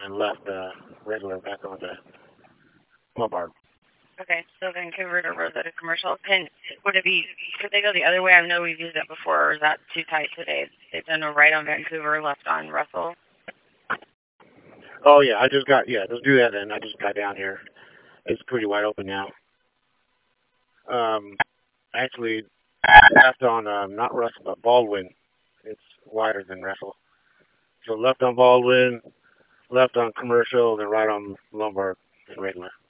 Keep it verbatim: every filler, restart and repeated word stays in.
then left uh, regular back on the Lombard. Okay, so Vancouver to Rosetta Commercial. And would it be, could they go the other way? I know we've used it before, or is that too tight today? They've done a right on Vancouver, left on Russell. Oh, yeah, I just got, yeah, let's do that then. I just got down here. It's pretty wide open now. Um, actually, left on, um, not Russell, but Baldwin. It's wider than Russell. So left on Baldwin, left on Commercial, then right on Lombard, regular.